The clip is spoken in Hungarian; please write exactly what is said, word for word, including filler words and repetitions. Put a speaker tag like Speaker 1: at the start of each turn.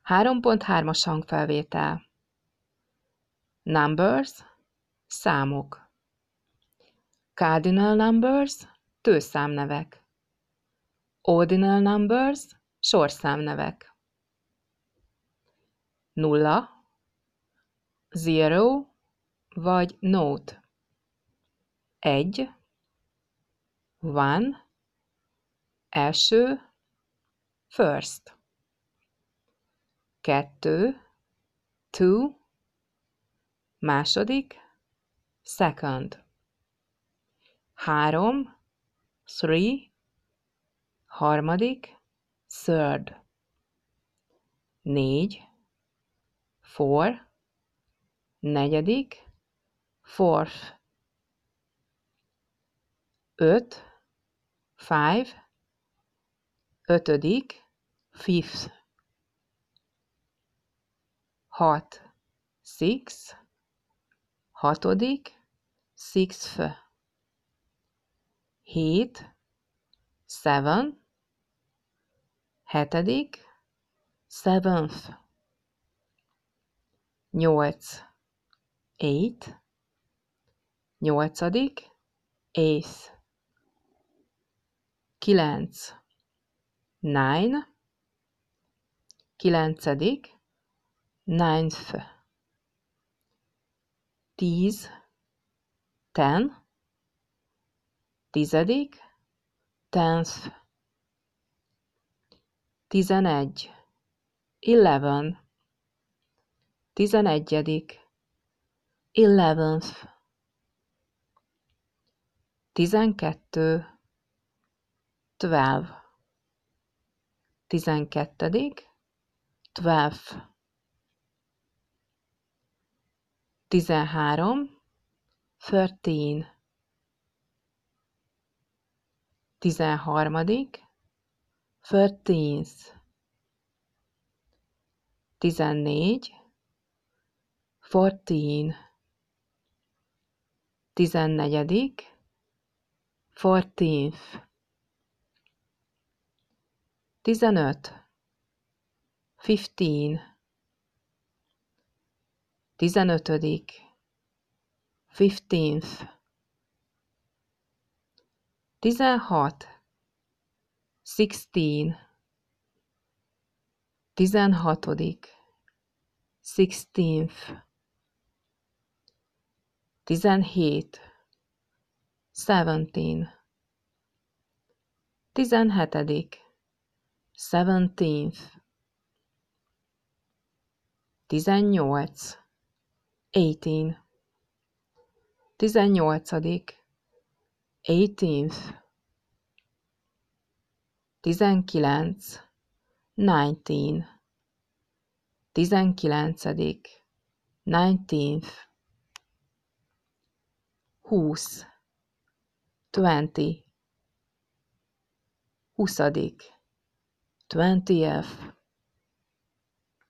Speaker 1: három pont hármas hangfelvétel. Numbers, számok. Cardinal numbers, tőszámnevek. Ordinal numbers, sorszámnevek. Nulla, zero vagy note. Egy, one, első, first. Kettő, two, második, second. Három, three, harmadik, third. Négy, four, negyedik, fourth. Öt, five, ötödik, fifth. Hat, six, hatodik, sixth. Hét, seven, hetedik, seventh. Nyolc, eight, nyolcadik, eighth. Kilenc, nine, kilencedik, ninth. Tíz, ten, tizedik, tenth. Tizenegy, eleven, tizenegyedik, eleventh. Tizenkettő, twelve. Tizenkettedik, twelfth. Tizenhárom, thirteen. Tizenharmadik, thirteenth. Tizennégy, fourteen. Tizennegyedik, fourteenth. Tizenöt, fifteen. Tizenötödik, fifteenth. Tizenhat, sixteen. Tizenhatodik, sixteenth. Tizenhét, seventeen. Tizenhetedik, seventeenth. Tizennyolc, eighteen. Tizennyolcadik, eighteenth. Tizenkilenc, nineteen. Tizenkilencedik, nineteenth. Húsz, twenty. Huszadik, twentieth.